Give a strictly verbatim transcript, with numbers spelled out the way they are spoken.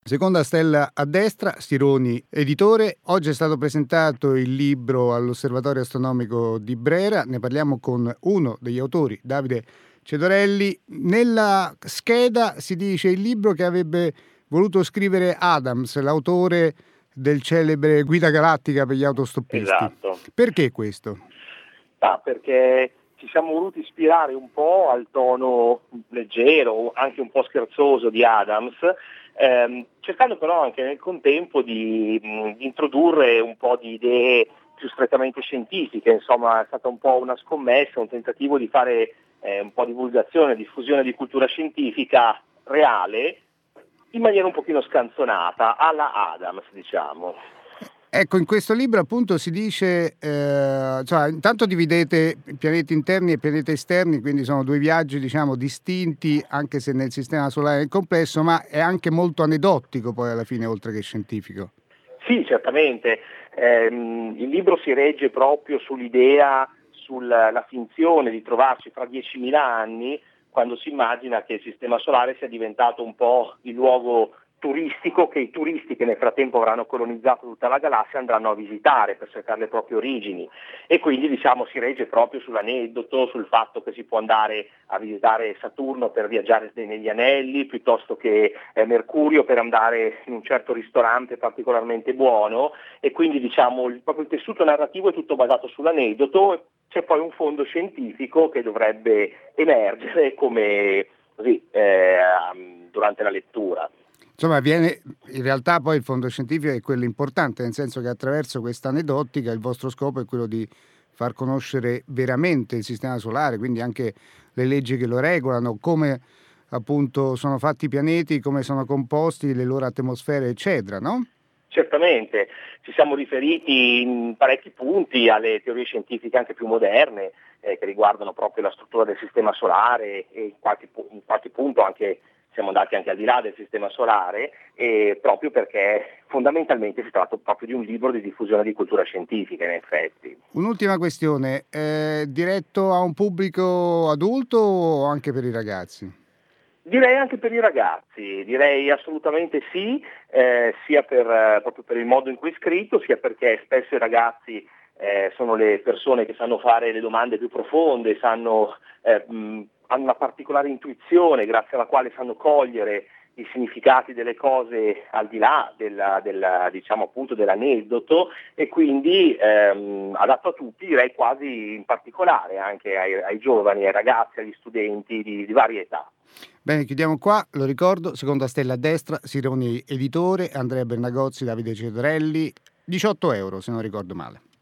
Seconda stella a destra, Sironi editore. Oggi è stato presentato il libro all'Osservatorio Astronomico di Brera, ne parliamo con uno degli autori, Davide Cedorelli. Nella scheda si dice il libro che avrebbe voluto scrivere Adams, l'autore del celebre Guida Galattica per gli autostoppisti. Esatto. Perché questo? Ah, perché ci siamo voluti ispirare un po' al tono leggero, anche un po' scherzoso di Adams, ehm, cercando però anche nel contempo di, mh, di introdurre un po' di idee più strettamente scientifiche. Insomma, è stata un po' una scommessa, un tentativo di fare eh, un po' di divulgazione, diffusione di cultura scientifica reale in maniera un pochino scanzonata, alla Adams, diciamo. Ecco, in questo libro appunto si dice, eh, cioè, intanto dividete pianeti interni e pianeti esterni, quindi sono due viaggi diciamo distinti, anche se nel sistema solare è complesso, ma è anche molto aneddotico poi alla fine, oltre che scientifico. Sì, certamente. Eh, il libro si regge proprio sull'idea, sulla finzione di trovarci fra diecimila anni, quando si immagina che il sistema solare sia diventato un po' il luogo turistico che i turisti che nel frattempo avranno colonizzato tutta la galassia andranno a visitare per cercare le proprie origini, e quindi diciamo si regge proprio sull'aneddoto, sul fatto che si può andare a visitare Saturno per viaggiare negli anelli, piuttosto che eh, Mercurio per andare in un certo ristorante particolarmente buono, e quindi diciamo il, proprio il tessuto narrativo è tutto basato sull'aneddoto. C'è poi un fondo scientifico che dovrebbe emergere come così eh, durante la lettura. Insomma, viene, in realtà poi il fondo scientifico è quello importante, nel senso che attraverso questa aneddotica il vostro scopo è quello di far conoscere veramente il sistema solare, quindi anche le leggi che lo regolano, come appunto sono fatti i pianeti, come sono composti, le loro atmosfere, eccetera, no? Certamente, ci siamo riferiti in parecchi punti alle teorie scientifiche anche più moderne, eh, che riguardano proprio la struttura del sistema solare, e in qualche, in qualche punto anche siamo andati anche al di là del sistema solare, eh, proprio perché fondamentalmente si tratta proprio di un libro di diffusione di cultura scientifica, in effetti. Un'ultima questione, è diretto a un pubblico adulto o anche per i ragazzi? Direi anche per i ragazzi, direi assolutamente sì, eh, sia per, eh, proprio per il modo in cui è scritto, sia perché spesso i ragazzi eh, sono le persone che sanno fare le domande più profonde, sanno, eh, mh, hanno una particolare intuizione grazie alla quale sanno cogliere i significati delle cose al di là della, della, diciamo appunto dell'aneddoto, e quindi ehm, adatto a tutti, direi quasi in particolare anche ai, ai giovani, ai ragazzi, agli studenti di, di varie età. Bene, chiudiamo qua, lo ricordo, seconda stella a destra, Sironi editore, Andrea Bernagozzi, Davide Cedorelli, diciotto euro se non ricordo male.